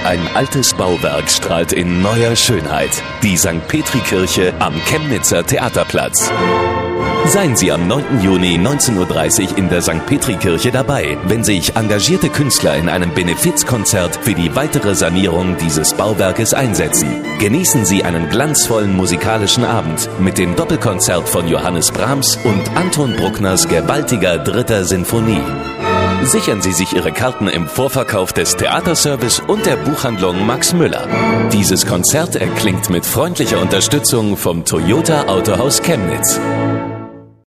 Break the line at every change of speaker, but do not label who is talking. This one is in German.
Ein altes Bauwerk strahlt in neuer Schönheit. Die St. Petri-Kirche am Chemnitzer Theaterplatz. Seien Sie am 9. Juni 19:30 Uhr in der St. Petri-Kirche dabei, wenn sich engagierte Künstler in einem Benefizkonzert für die weitere Sanierung dieses Bauwerkes einsetzen. Genießen Sie einen glanzvollen musikalischen Abend mit dem Doppelkonzert von Johannes Brahms und Anton Bruckners gewaltiger 3. Sinfonie. Sichern Sie sich Ihre Karten im Vorverkauf des Theaterservice und der Buchhandlung Max Müller. Dieses Konzert erklingt mit freundlicher Unterstützung vom Toyota Autohaus Chemnitz.